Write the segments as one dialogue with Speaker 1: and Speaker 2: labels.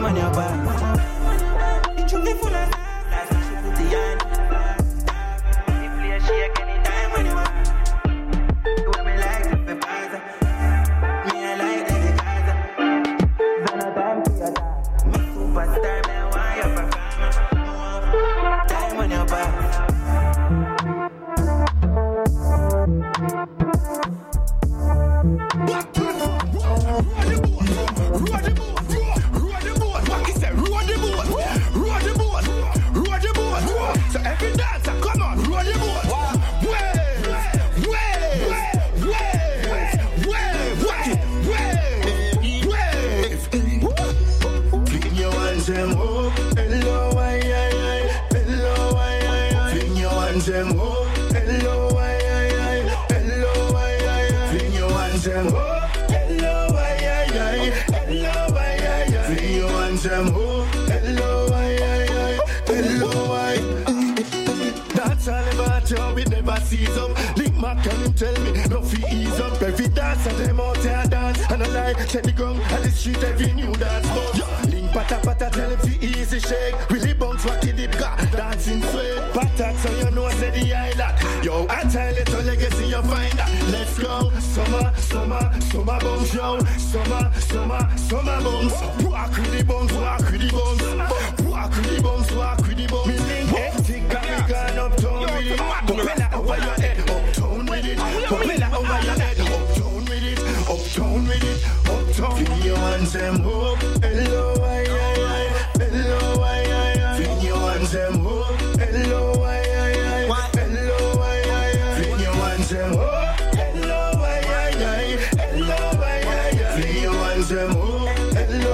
Speaker 1: on your back. You should be full of like you should put the hand. You play a shake anytime when you want. You want me like the pepper. Me I like the Gaza. Zana time to your time. Me superstar, me I want your performance. Time on your back.
Speaker 2: So every dancer, come on, roll the boat. Wave, fling your hands them up, hello, hello, fling your hands them up, hello, hello, fling your hands them up, hello, hello, fling your hands them up, hello, hello, that's all about you, we never seize up. Link Mac and him tell me, no fee ease up. Every dance and them out there dance. And I like, check the ground and the street, every new dance. Link pata pata, tell him fee easy shake. Willie bounce, wacky dip, dancing sweat. Pata, so you know, say the island. Yo, I tell it, a legacy, you find that. Let's go, summer bounce, yo. Summer bounce. Walk with the bounce, walk with the bounce. Walk with the bounce, walk with the bounce. Me link, hectic, got me gone uptown with it. Propeller over your head, uptown with it. Propeller over your head, uptown with it. Uptown with it, uptown. Fling your hands them up, hello, hello, fling your hands them up, hello, hello, fling your hands them up, hello, hello, fling your hands them up, hello,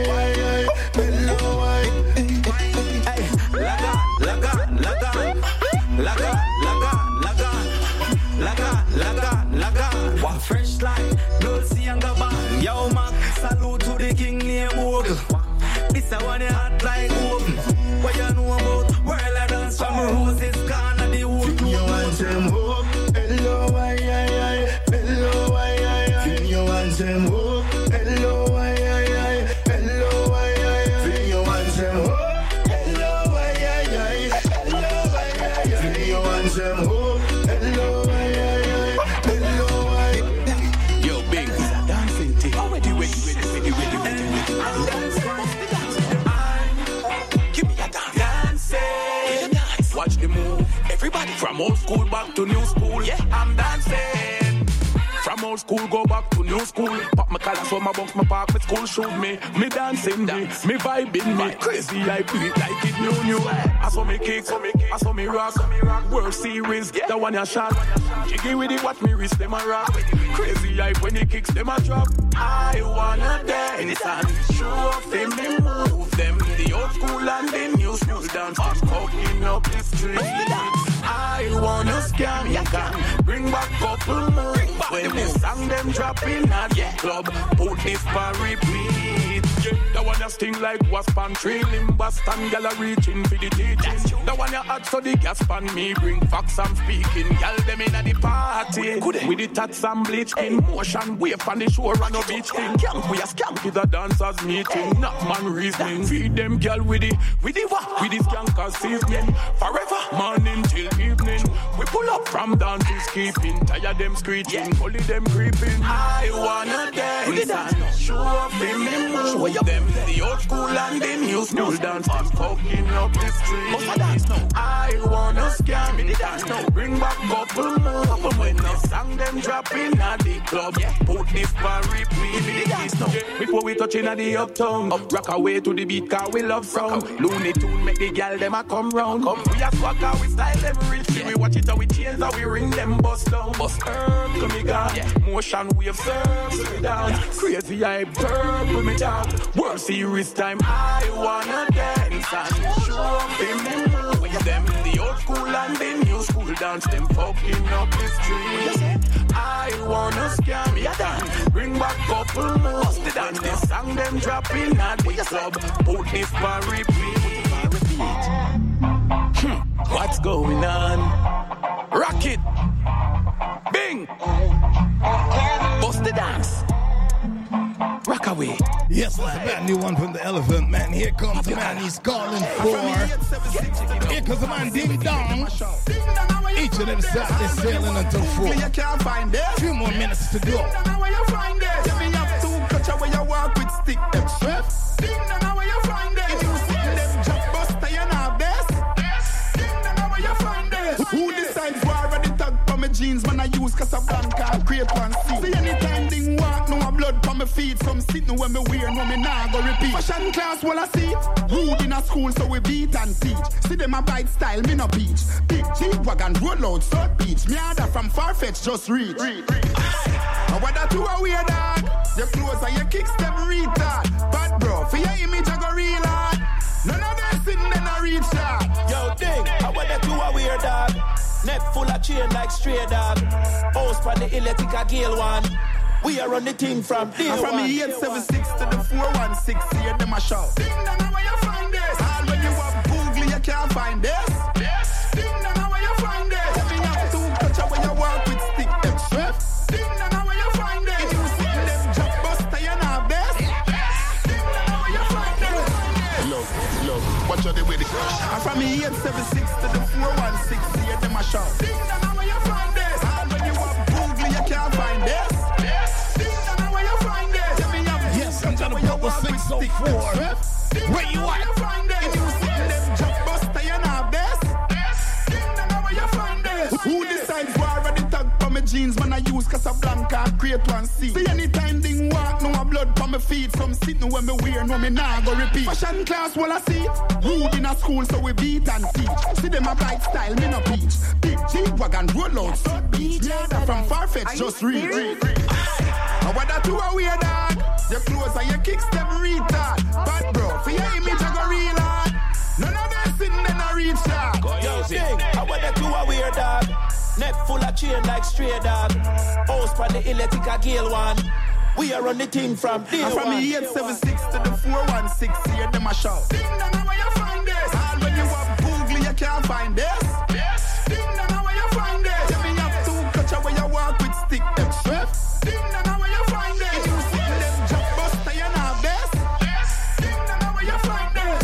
Speaker 1: One fresh line, Dolce and Gabbana. Yo, Mac, salute to the king name Ogle. This a one you hot like open. What you know about world of dance from Roses gone and the wood.
Speaker 2: Fling your hands them up, hello, hello, fling your hands them up, hello, hello, fling your hands them up, hello, fling your hands them up, hello, hello. Yo, big, it's a dancing thing. Ready. Give me a dance. Dancing. Watch the move. Everybody from old school back to new school. Yeah, I'm dancing. From old school go back to new school. Pop my collar so my box, my park, my school shoot me. Me dancing, me vibing, me crazy. I beat like it new. I saw me kick, I saw me rock. World Series, the one you shot. Jiggy with it, watch me wrist, them a rock. Crazy hype when he kicks, them a drop. I wanna dance and show off them, move them. The old school and the new school dance. Fucking up the street. I wanna scam, you can bring back couple more. When the song them dropping at the club, put this for repeat. Yeah, the one that sting like wasp and trailing, Boston gala reaching for the teaching. The one that hot so the gas pan me bring facts I'm speaking. Y'all them in at the party with the tats and bleach in motion wave on the shore and no beach thing. Camp we a scamp with the dancers meeting, not man reasoning. Feed them girl with the what? With the skankers seasoning. Forever morning till evening. We pull up from dance to skipping. Tired them screeching, only them creeping. I wanna dance and show up in me move them. The old school and the new school dance. I'm fucking up the street. I wanna scam it and bring back couple more. When the song them dropping at the club, put this for repeat. Before we touching at the uptown, rock away to the beat car we love sound. Looney Tune make the gal them a come round. We a swag out, we style them rich. We watch it how we change how we ring them bust down. Bust come me gone. Motion wave surf down. Crazy hype purple me down. World Series time, I wanna dance and show up in them with them. The old school and the new school dance, them fucking up the street. I wanna scam ya dance, bring back couple more. When the song them dropping at the club, put this for repeat. What's going on? Rock it, bing, bust the dance. Rock away.
Speaker 3: Yes, that's a brand new one from the Elephant Man. Here comes the man he's calling for. Here comes the man Ding Dong. Each and every Saturday sailing until 4. Few more minutes to go.
Speaker 4: Where you find this? Give me up to catch where you walk with stick them swift. Ding dong, where you find this? If you see them jump buster, you know this. Ding dong, where you find this? Who decides war and the tag for my jeans? Man, I use Casablanca and create one scene. See anytime ding walk, no blood for my feet. Some sit no when me wear, no me nah go repeat. Fashion class, well I see. Rude in a school, so we beat and teach. See them a bite style, me no peach. Big G-Wagon, roll out, South Beach. Me other from Farfetch, just reach. What that you a weird dog? Your clothes and your kicks them retard. Bad bro, for your image I go real hard. None of them sitting in a reach shot.
Speaker 5: Yo, Ding, what that you a weird dog? Neck full of chain like stray dog. House for the electric Gale one. We are on the thing from day one.
Speaker 4: From the 876 to the 416, hear them a shout. Ding dong, where you find this? All when you have Google, you can't find this. Ding dong, where you find this? Every have to touch where you walk with stick them swift. Ding dong, where you find this? If you see them jump buster, you know this. Ding dong, where you find this?
Speaker 6: Look, watch out the way they
Speaker 4: From the 876 to the 416, hear them a shout. Ding dong, where you find this? All when you have Google, you can't find this. Ding dong, where you find this?
Speaker 3: Yes, I'm gonna put the 604. Where you at?
Speaker 4: If you see them jump buster, you know this. Ding dong, where you find this? Who decides war and the tag for my jeans? Man, I use Casablanca and create one scene. See anytime ding walk, no blood for my feet. Some sit no when me wear, no me nah go repeat. Fashion class, well I see. Rude in a school, so we beat and teach. See them a bite style, me no peach. Big G-Wagon, roll out, South Beach. Yeah, from Farfetch, just read. What that you a weird dog? Your clothes and your kicks them retard. Bad bro, for your image I go real hard. None of them sitting in a reach shot.
Speaker 5: Yo, Ding, what that you a weird dog? Neck full of chain like stray dog. House for the electric Gale one. We are on the thing from day one.
Speaker 4: From the 876 to the 416, hear them a shout. Ding dong, where you find this? All when you have Google, you can't find this. Ding dong, where you find this? Give me up to catch where you walk with stick them swift. Ding dong, where you find this? If you see them jump buster, you know this. Ding dong, where you find this?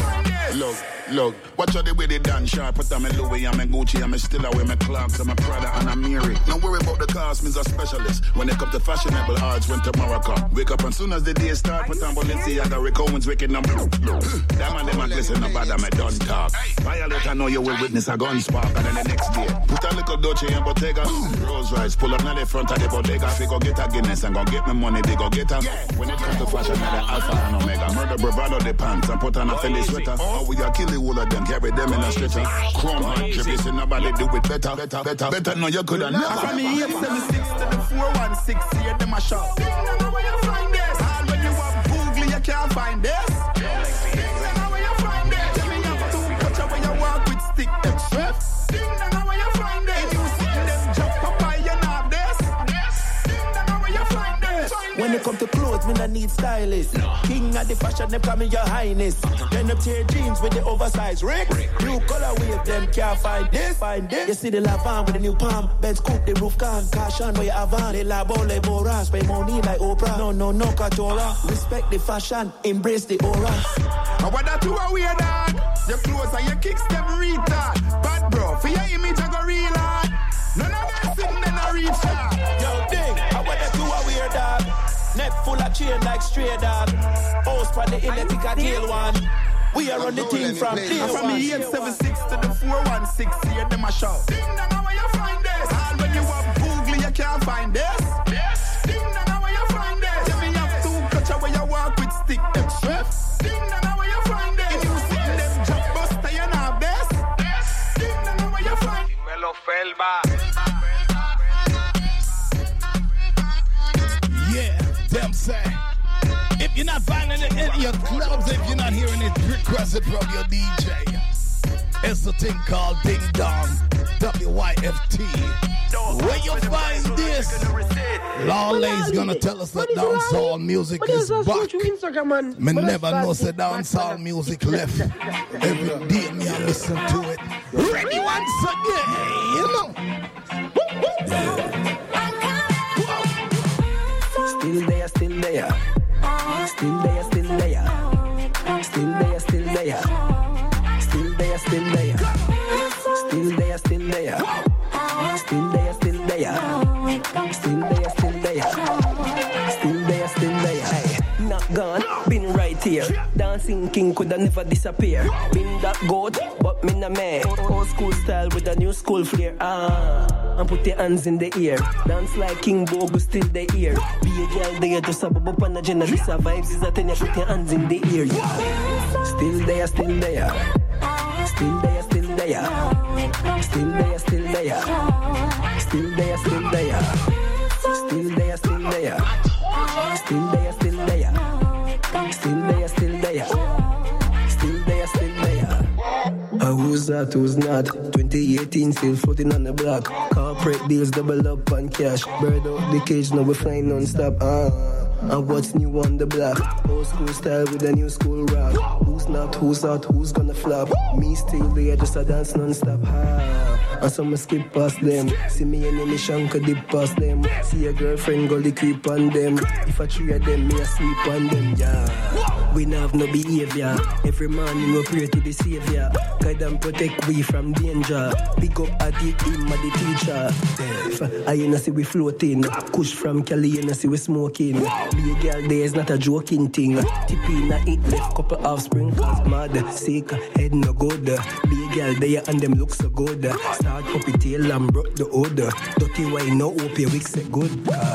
Speaker 6: Look, watch out the way they dance sharp. Put on my Louis and my Gucci and my still away my Clarks and my Prada and my Mary. Don't worry about the cost, me's a specialist. When it comes to fashionable arts, when tomorrow come. Wake up and soon as the day start, put on Balenciaga, Rick Owens, wicked number. That man, them a glisten no bad, I don't talk. Violate, I know you will witness a gun spark. And then the next day, put a little Dolce and Bottega. Rolls Royce, pull up now the front of the bodega. If go get a Guinness and go get my money, they go get a. When it comes to fashion, now the Alpha and Omega. Murder bravado the pants and put on a Fendi sweater. Oh, we got kill the whole of them, carry them in a stretcher. Chrome and drip, you see nobody do it better. Better, no, you could have never.
Speaker 4: From the 876 to the 416, hear them a shout. Ding dong, where you find this? All when you have Google, you can't find this. Ding dong, where you find this? Give me up to catch where you walk with stick them swift. Ding dong, where you find this? If you see them jump up by you know this. Ding dong, where you find this?
Speaker 5: When it come to clothes, me no need stylist. King of the fashion, them call me your highness. Then up tear jeans with the oversized Rick. New color wave, them can't find this. You see the Lavan with the new palm. Benz coupe, the roof can. Caution where you have on. The labo, le boras. Pay money like Oprah. No, Katora. Respect the fashion, embrace the aura.
Speaker 4: What that you a weird dog? Your clothes and your kicks them retard. Bad bro, for your image I go real hard. None of them sitting in a reach shot.
Speaker 5: Yo, Ding, what that you a weird dog? Neck full of chain like stray dog. House for the electric Gale one. We are on the thing from day one.
Speaker 4: From the 876 to the 416, hear them a shout. Ding dong, where you find this? All when you have Google, you can't find this. Ding dong, where you find this? Give me up to catch where you walk with stick them swift. Ding dong, where you find this? If you see them jump buster, you know this. Ding dong, where you find this?
Speaker 1: Melo Felba.
Speaker 3: Yeah, them say. If you're not finding it in your clubs, if you're not hearing it, request it from your DJ. It's the thing called Ding Dong, WYFT. Where you find this? Lawley's gonna tell us that dancehall music is back. Me never know say dancehall music left. Every day me I listen to it. Ready once again, you know.
Speaker 5: Still there. Still there. there. Still there, still there. Still there, still there. Still there, still there. Still there, still there. Still there, still there. Hey, not gone, been right here. Dancing king coulda never disappear. Been that goat, but me nah man. Old school style with a new school flair. And put your hands in the air. Dance like King Bogo, still the ear. Be a girl there, just a bubble pan agenda. This vibes is a ten, you put your hands in the ear. Yeah. Still there, still there. Still there, still there. Still there, still there. Still there, still there. Still there, still there. Still there, still there. Still there, still there. Still there, still there. Who's that, who's not? 2018 still floating on the block. Corporate deals double up on cash. Bird out the cage, now we flying non-stop. And what's new on the block? Old school style with a new school rock. Who's not, who's out, who's gonna flop? Me still there, just a dance non-stop. And some skip past them. See me in the mission, could dip past them. See a girlfriend go the creep on them. If I three of them, me a sleep on them, yeah. We not have no behavior. Every morning we pray to the Savior. Guide and protect we from danger. Pick up at the him and the teacher. I ain't see we floating. Kush from Cali, and see we smoking. Be a girl there is not a joking thing. Tippy na it left couple offspring. Cause mad, sick, head no good. Be a girl there and them look so good. Start puppy tail and broke the odor. Dirty wine no hope your wick say good.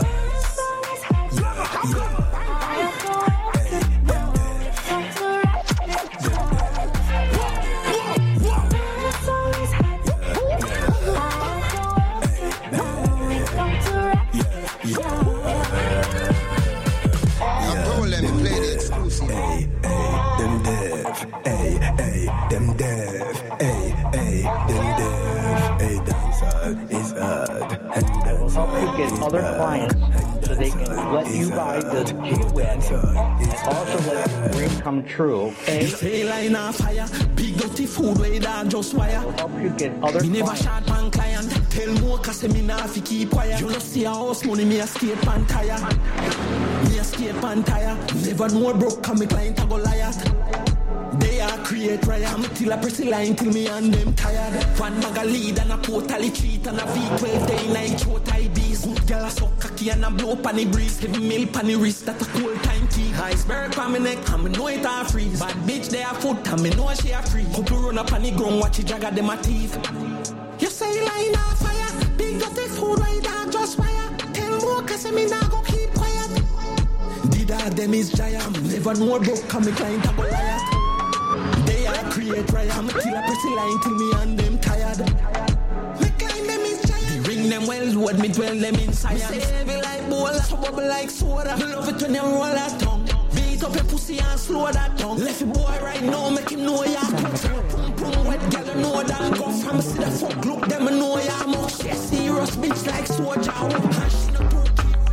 Speaker 7: Get other clients so they can let you buy the wedding. Also let the dream come true, okay?
Speaker 5: Big dirty food way down just wire.
Speaker 7: Help you get other
Speaker 5: me never
Speaker 7: clients.
Speaker 5: shot pan client. Tell more cause me nah fi keep quiet. You no see a house money, me a skate pan tire. Me a skate pan tire. Never know broke cause me client a go liar. They are create riot. I'm till I press the line till me and them tired. One bag a lead and a totally cheat and a V12 day night short IBs. Good girl a suck cocky and a blow up on the breeze. 7 mil pan the wrist that a cold time key. Iceberg on me neck and me know it a freeze. Bad bitch they a foot and me know she a free. Couple run up on the ground watch it jagger them a teeth. You say line a fire. Big dirty food right down just fire. Tell more cause me nah go keep quiet. Did all them is giant. Never know broke cause me client a go liar. They are create riot. I'm till I press the line till me and them tired. Me climb them is giant. The ring them well, load me dwell them in science. Me say heavy like bowl, so bubble like soda. Me love it when you roll that tongue. Beat up your pussy and slow that tongue. Left the boy right now, make him know ya. Pum pum wet girl, you know that. Go from see the fuck, look them, you know ya. Much she serious bitch like soldier. And she no too.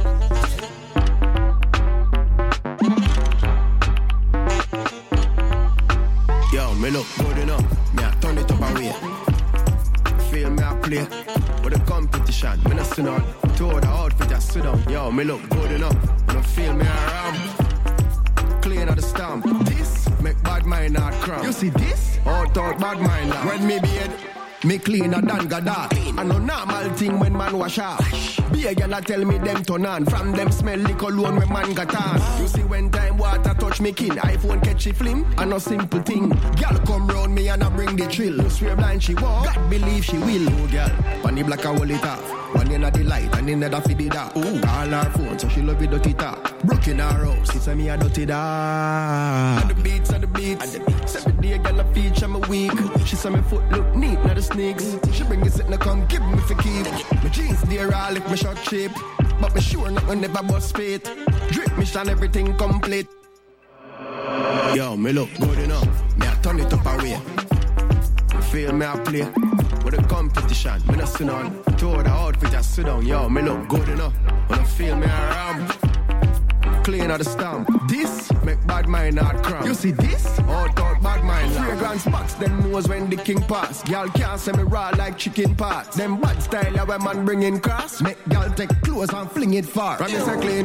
Speaker 8: Yo, me look good enough. Me I turn it up away. Feel me I play with a competition. Me no sit down. To the outfit I sit down. Yo, me look good enough. Me no feel me around. Clean out the stamp. This make bad mind not cramp. You see this? Out bad mind now. When me beard, me cleaner than Gadar. I know normal thing when man wash up. Be a girl tell me them turn on. From them smell the cologne when man got on. You see when time water touch me kin. iPhone catch she flim. I know simple thing. Girl come round me and I bring the chill. You swear blind she walk. God believe she will. Oh girl, on the black I hold it off. One in the light and in the feed it up. Ooh, all her phone so she love it dirty top. Broken her house, it's a me a dirty da. And the beats, and the beats. Every day girl a feature me weak. She saw me foot look neat, not the sneaks. She bring it and come give me for keep. My jeans dear all if me short cheap. But me sure nothing never bust fate. Drip me shine everything complete. Yo, me look good enough. Me I turn it up away. Feel me I play with a competition. Me not sit down. To the outfit I sit down. Yo, me look good enough. When I feel me around. Clean out the stamp. This make bad mind not cramp. You see this? Out bad mind. Fragrance box them knows when the king pass. Y'all can't say me raw like chicken parts. Them bad style where man bring in cross. Make y'all take clothes and fling it far. From me say clean.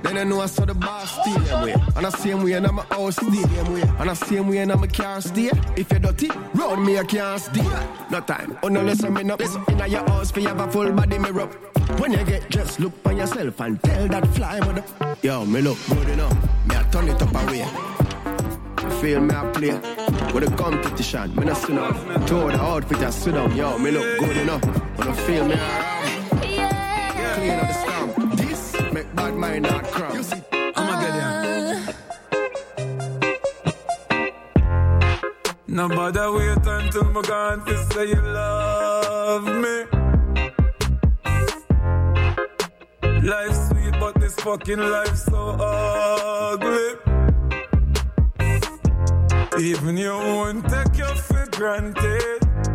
Speaker 8: Then I know I saw the boss stay them way. And I same way and I'm a house stay them way. And I same way and I'm a car stay. If you're dirty, round me I can't stay. No time, oh no listen me no. Listen in your house for you have a full body mirror. When you get dressed, look on yourself and tell that fly mother. Yo, me look good enough. Me I turn it up away. Feel me I play with a competition. Me no sit down. Throw the outfit I sit down. Yo, me look good enough. When I feel me around. Clean up the stamp. This make bad mind not crowd. You see, I'ma get there.
Speaker 9: No bother wait until my gone to say you love me. Life's sweet but this fucking life's so ugly. Even you won't take you for granted.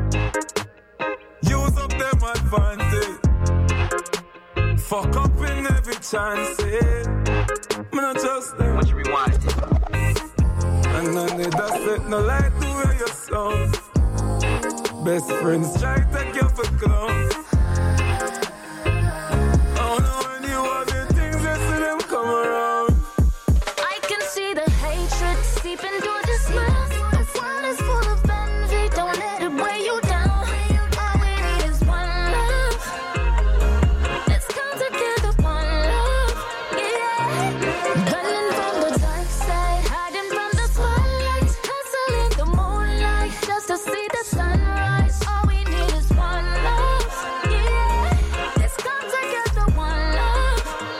Speaker 9: Use up them advantage. Fuck up in every chance, me not trust them.
Speaker 10: What you rewind it?
Speaker 9: And none of that set no light to where you sound. Best friends try to take you for clowns. Oh no, when you have your things, you see them come around.
Speaker 11: I can see the hatred seeping through the smile. The world is full of envy, don't let it weigh you down. All we need is one love. Let's come together, one love. Yeah. Running from the dark side, hiding from the spotlight, hustling the moonlight just to see the sunrise. All we need is one love. Yeah. Let's come together, one love.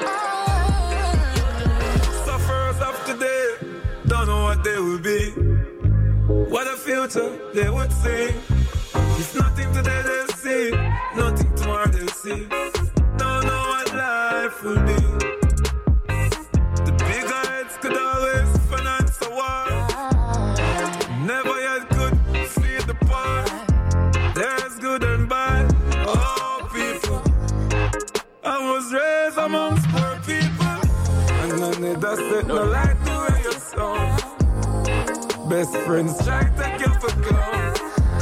Speaker 9: Sufferers of today don't know what they will be. What a future they would see. It's nothing today they'll see, nothing tomorrow they'll see. Don't know what life will be. The bigger heads could always finance a war. Never yet could feed the poor. There's good and bad, oh people. I was raised amongst poor people. And none of that set no light to where you're sound. Best friends try to take you for clowns.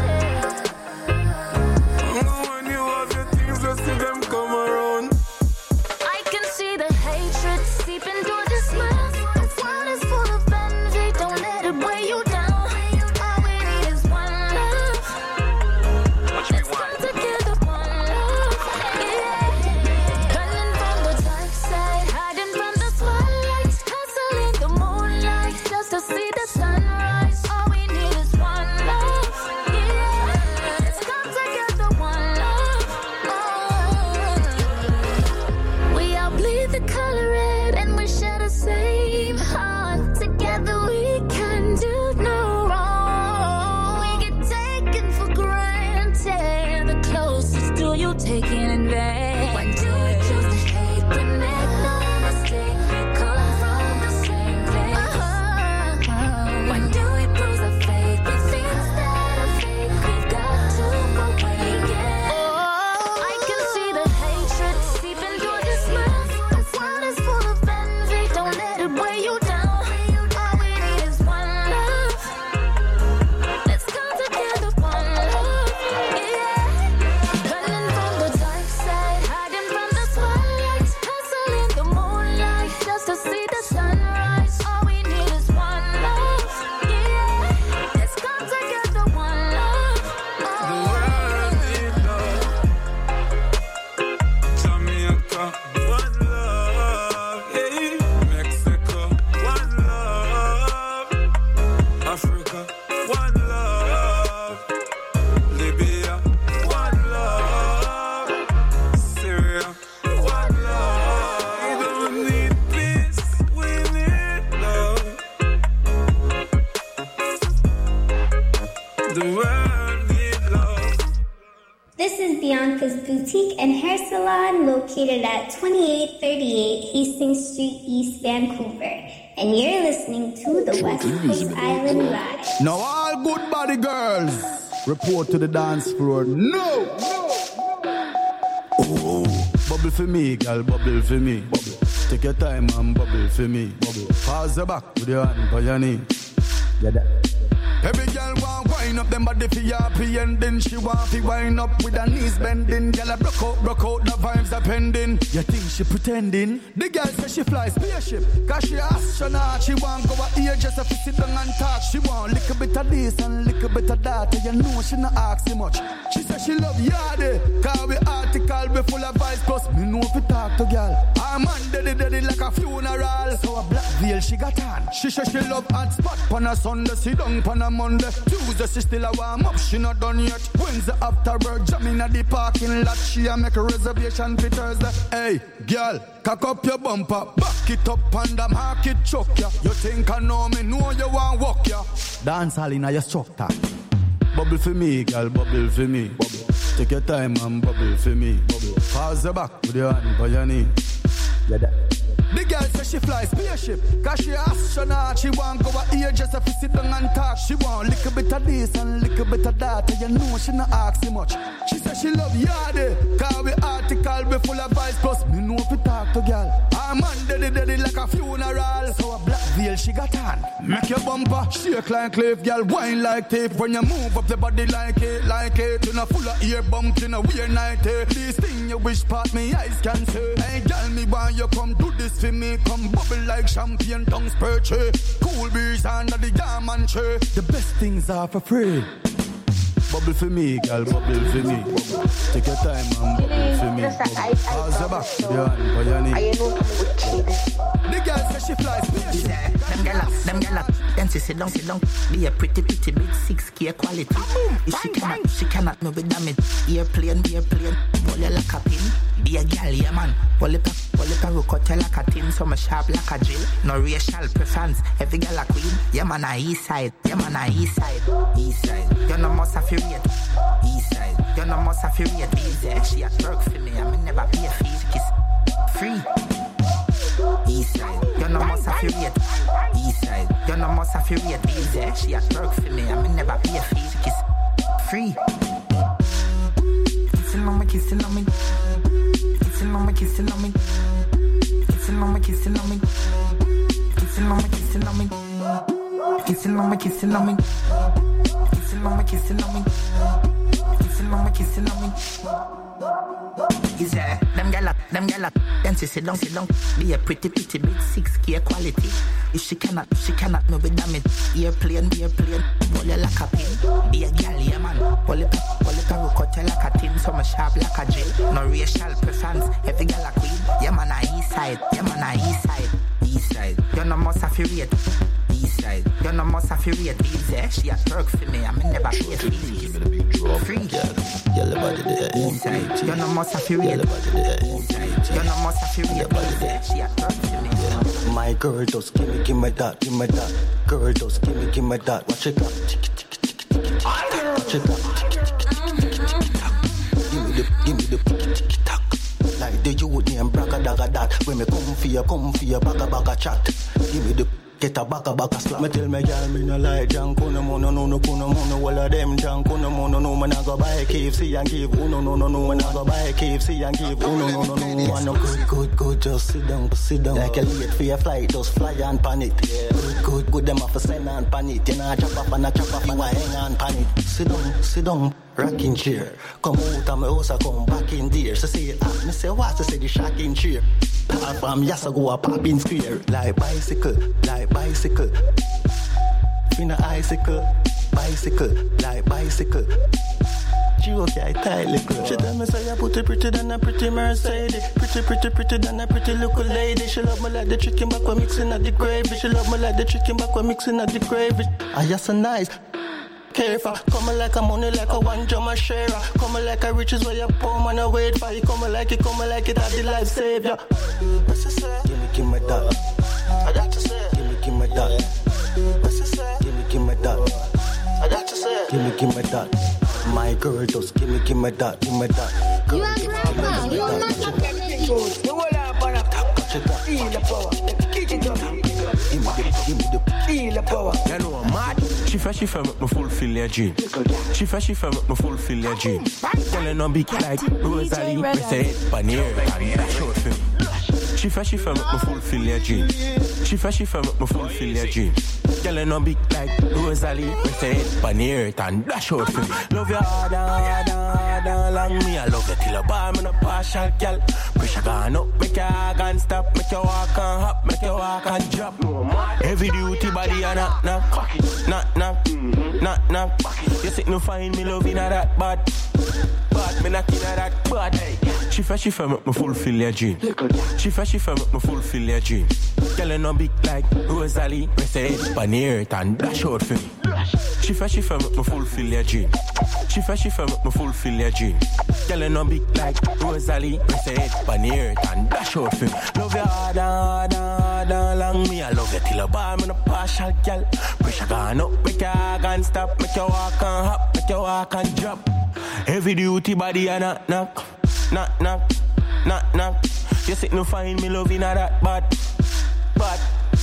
Speaker 9: When you have your things, you see them come around.
Speaker 11: I can see the hatred seeping through the smile. The world is full of envy, don't let it weigh you down. All we need is one love.
Speaker 10: What you
Speaker 11: Let's come
Speaker 10: rewind?
Speaker 11: together, one love. Yeah. Running from the dark side, hiding from the spotlight, hustling the moonlight just to see the sunrise. All we need is one love. Yeah. Let's come together, one love. We all bleed the color red and we share the same heart. Together we can do no wrong. We get taken for granted. The closest to you taken in vain. Why do we choose to hate? We make no mistake. We come from the same place. Why do we bruise our faith with things that are fake? We've got to go away, yeah. I can see the hatred seeping through the smile. The world is full of envy, don't let it weigh you down. All we need is one love. Let's come together, one love. Yeah. Running from the dark side, hiding from the spotlight, hustling the moonlight just to see the sunrise. All we need is one love. Yeah. Let's come together, one love.
Speaker 9: The world need love. Jamaica, one love. Hey, Mexico, one love. Africa, one love. Libya, one love. Syria, one love. We don't need peace, we need love. The world need love.
Speaker 12: This is Bianca's Boutique and Hair Salon located at 2838 Hastings Street, East Vancouver. And you're listening to the West Coast Island Ride.
Speaker 4: Now all good body girls, report to the dance floor. No! Oh, bubble for me, girl, bubble for me. Bubble. Take your time and bubble for me. Bubble. Pass the back with your hand on your knee. Yeah, that. Every girl want wine
Speaker 3: wind up them body for happy ending. She want to wind up with her knees bending. Girl a broke out, the vibes are pending. You think she pretending? The girl says she fly spaceship, cause she astronaut. She want go out here just to sit down and talk. She want little bit of this and little bit of that. You know she not asking much. She says she love yardy, cause we article we full of vibes. Plus me know if we talk to girl. I'm on daddy like a funeral. So a black veil she got on. She says she love hot spot on a Sunday, sit down on a Monday. Tuesday she still a warm up, she not done yet. Wednesday after work, jamming at the parking lot. She a make a reservation for Thursday. Hey, girl, cock up your bumper, back it up and the market choke ya. You think I know me, know you want walk ya. Dance all in your structure. Bubble for me, girl, bubble for me. Bubble. Take your time and bubble for me. Bubble. Pause the back with your hand by your knee. Yeah, that. The girl says she fly spaceship, cause she astronaut. She want go out here just to sit down and talk. She want little bit of this and little bit of that. And you know she not asking much. She says she love yardy, cause we article we full of vibes. Plus me know if we talk to girl. I'm on daddy like a funeral. So a black veil she got on. Make your bumper shake like cliff, girl, wine like tape. When you move up the body like it. You know full of ear bumps in a weird night. This thing you wish part me eyes can say. Hey girl, me want you come do this for me. Come bubble like champagne tongues perche. Cool breeze under the jam and tray. The best things are for free. Bubble for me, girl, bubble for me. Bubble. Take your time and bubble for me. How's the back? The girl says she flies spaceship.
Speaker 13: Them gala, then she sit down. Be a pretty big 6K quality. If she cannot move with damage. Airplane, pull you like a pin. Be a girl, yeah man. Pull it a rook out like a tin. So my sharp like a drill. No racial preference, every girl a queen. Yeah man, a east side. East side. You know must have rate. East side. You know must have rate. Easy. She a work for me, I mean never pay a fee. Kiss free. East side. You know must have rate. East side. You know must have rate. Easy. She a work for me, I mean never pay a fee. Kiss free. Kissing on me. Kissing on me. Kissing on me. Kissing on me. Kissing on me. Kissing on me. Kissing on me. Kissing on me. Kissing on me. Kissing on me. Kissing on me. Kissing on me. Kissing on me. Kissing on me. Is there them gala, then she sit down. Be a pretty big 6K quality. If she cannot no be damage. Airplane, pull you like a pin. Be a girl, yeah man. Pull it a rook out like a tin. So my sharp like a drill. No racial preference, every girl a queen. Yeah man a east side. East side. You know must have rate. East side. You know must have rate. Easy. She a work for me. I mean never pay fees. Free.
Speaker 5: Yellow body there.
Speaker 13: East side. You know must have rate.
Speaker 5: Yellow body there.
Speaker 13: East side. You know must have rate. Easy. She a work for me.
Speaker 5: My girl just give me that. Girl just give me that. Watch it up. Watch it up. Give me the tick-tick-tack. Like the youth name bragga dagga that. When me come for you, bagga chat. Give me the get a bagga slap. Me tell me girl me no like junk. No all of them junk. No man I go buy KFC and give. No man I go buy KFC and give. No man no good. Just sit down. Like a late for your flight, just fly and pan it. Good them off a send and pan it. You know chop off, you hang and pan it. Sit down. Rocking chair. Come out of my house, I come back in there. So say me say what? So say the shocking chair. From yes I go a popping square. Like bicycle. Finna bicycle. Like bicycle. She okay, tight little. She tell me say I put it pretty than a pretty Mercedes. Pretty than a pretty little lady. She love me like the chicken back we're mixing at the gravy. She love me like the chicken back we're mixing at the gravy. I just so nice. Careful, coming like a money, like a one drummer sharer. Coming like a riches where you poor man a wait for. You coming like it, at the life savior. What's it say? Give me that. I got to say. Give me that. What's it say? Give me that. I got to say. Give me that. My girl just give me that. Girl,
Speaker 11: you are clever. You are not a good.
Speaker 5: You will have a feel the power. Kick it up. Give me the feel the power.
Speaker 14: You know I'm mad. She fresh make me fulfill your dream. She fresh make me fulfill your dream. Telling on big like Rosalie, me say it paneer and short film. She fresh make me fulfill your dream. She fresh make me fulfill your dream. Girl, you no big like Rosalie. We say it pan the earth and dash out for me. Love you harder, harder, harder, long me. I love you till you bar me no partial, girl. Pressure gone up, make your organ stop, make your walk and hop, make your walk and drop. Heavy duty body and knock, knock, knock, knock, knock, knock. You sit no find me loving at that bad, bad me not in at that bad. She fresh, make me fulfill your dream. She fresh, make me fulfill your dream. Girl, you no big like Rosalie. We say it pan the earth and dash out for me. She fresh, make me fulfill your dream. She fresh, make me fulfill your dream. Girl, you no big like Rosalie. We say it pan the earth and dash out for me. Love you harder, harder, harder, long me. I love you till you bar me no partial, girl. Pressure gone up, make your organ stop, make your walk and hop, make your walk and drop. Heavy duty body and knock, knock, knock, knock, knock, knock. You sit no find me loving at that bad, bad.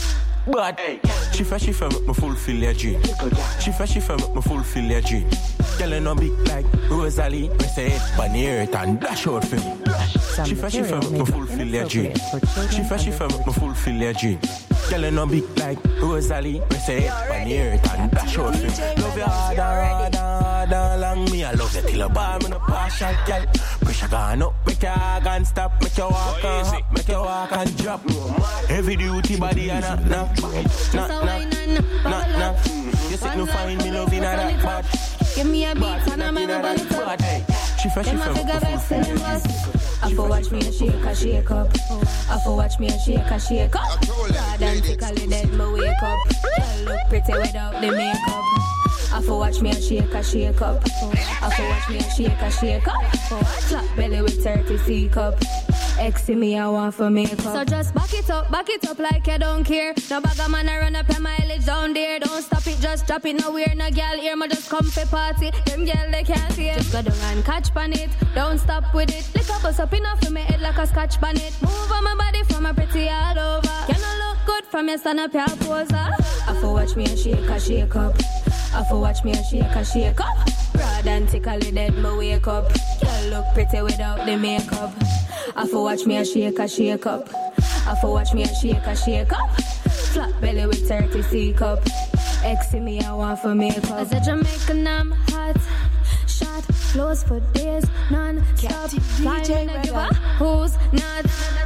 Speaker 14: But she fresh, make me fulfill your dream. She fresh, make me fulfill your dream. Girl, you no big like Rosalie. We say it pan the earth and dash out for me. She fresh, make me fulfill your dream. She fresh, make me fulfill your dream. Girl, you no big like Rosalie. We say it pan the earth and dash out for me. Love you harder, harder, harder, long me. I love you till you bar me no partial, girl. Pressure gone up, make your organ stop, make your walk and hop, make your walk and drop. Heavy duty body and knock, knock, knock, knock, knock. You sit no find me loving at that bad.
Speaker 15: Give me a beat and I'm gonna burn it up.
Speaker 14: She fresh,
Speaker 15: them a figure vex in the bus. I for watch me and shake up. I for watch me and shake up. God and tickle dead, me wake up. Girl look pretty without the makeup. I for watch me and shake up. I for watch me and shake up. Flat belly with 30 C-cup. X in me, I want for makeup. So just back it up like you don't care. No bag of man, I run up your mileage down there. Don't stop it, just drop it. Nowhere, no girl here, me just come for party. Them girl, they can't see it. Just go down and catch pan it. Don't stop with it. Lick up us up enough for me head like a scotch pan it. Move on my body from a pretty all over. You no look good from your stand up your poser. I for watch me and shake up. I for watch me and shake up. Broad and tickle dead, me wake up. Girl look pretty without the makeup. I for watch me and shake up. I for watch me and shake up. Flat belly with 30 C-cup. X in me, I want for makeup. As a Jamaican, I'm hot. Shot, close for days, non-stop. Flying a giver, who's not?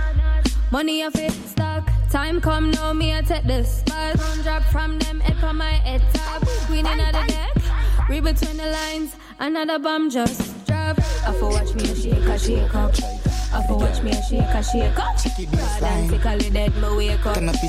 Speaker 15: Money off it, stock. Time come now, me I take this spot. Drop from them head for my head top. Queen in the deck, read between the lines. Another bomb just drop. I for watch me and shake up. I for watch me and shake up. God and tickle dead, me wake up.
Speaker 16: Turn up his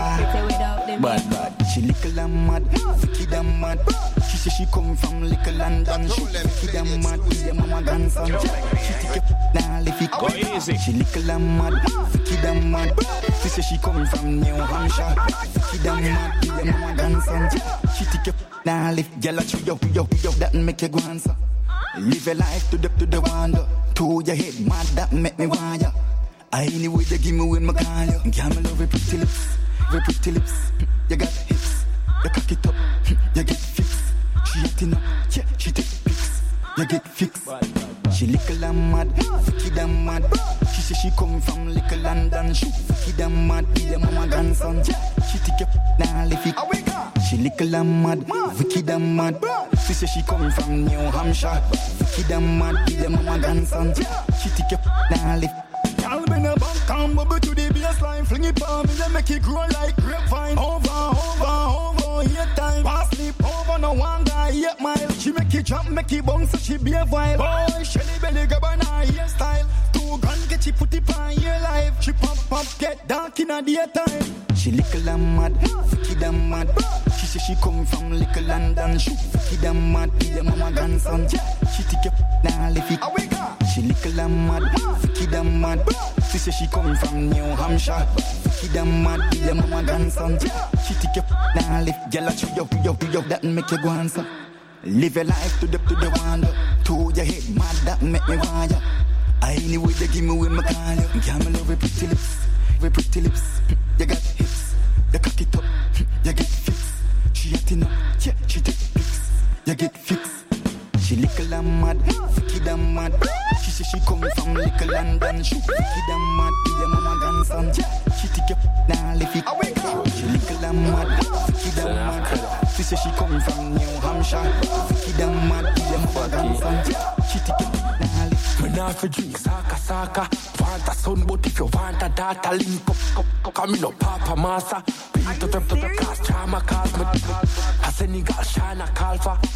Speaker 16: speaker. Bad. She little and mad, wicked and mad. She say she come from little London. She wicked and mad, with your mama grandson. She take your down, lift it up. She little and mad, wicked and mad. She say she come from New Hampshire. Wicked and mad, with your mama grandson. She take your down, lift gyal at you, that make you go answer. Live your life to the wonder. To your head, mad that make me want ya. Anyway, you give me when me call you. Camel love your pretty lips, You got hips, you cock it up, you get fixed. She acting up, yeah, she take pics, you get fixed. She little and mad, wicked and mad. She say she come from little London. She wicked and mad, be your mama grandson. She take your down, lift it. She little and mad, wicked and mad. She say she come from New Hampshire. Wicked and mad, be your mama grandson. She take your down, lift. Y'all been a back and bubble to the baseline. Fling it for me, then make it grow like grapevine. Over, here time. Pass sleep over, no one guy, 8 mile. She make it jump, make it bounce, so she be a vibe. Boy, Shelly belly grab on her hairstyle. 2 gun get she put it on your life. She pop, get dark in a daytime. She little and mad, wicked and mad. She say she come from little London. She wicked and mad, be your mama grandson. She take your down, lift it. She little and mad, wicked and mad. She say she come from New Hampshire. Wicked and mad, be your mama grandson. She take your down, lift. Gyal at you, that make you go answer. Live your life to the wonder. To your head, mad that make me want ya. Anyway, they give me when me call you. Camel love your pretty lips, You got hips, you cock it up, you get fixed. She acting up, yeah, she take pics, you get fixed. She little and mad, wicked and mad. She say she come from little London. She wicked and mad, be your mama grandson. She take your down, lift it. She little and mad, wicked mad. She say she coming from New Hampshire. Wicked and mad, be a mother grandson. She take it,
Speaker 14: me nah fi drink saka. Want a son, but if you want a daughter, link up. Come in up, Papa Massa. Beat up the class, drama calls me. A Senegal, Shana, Calfa.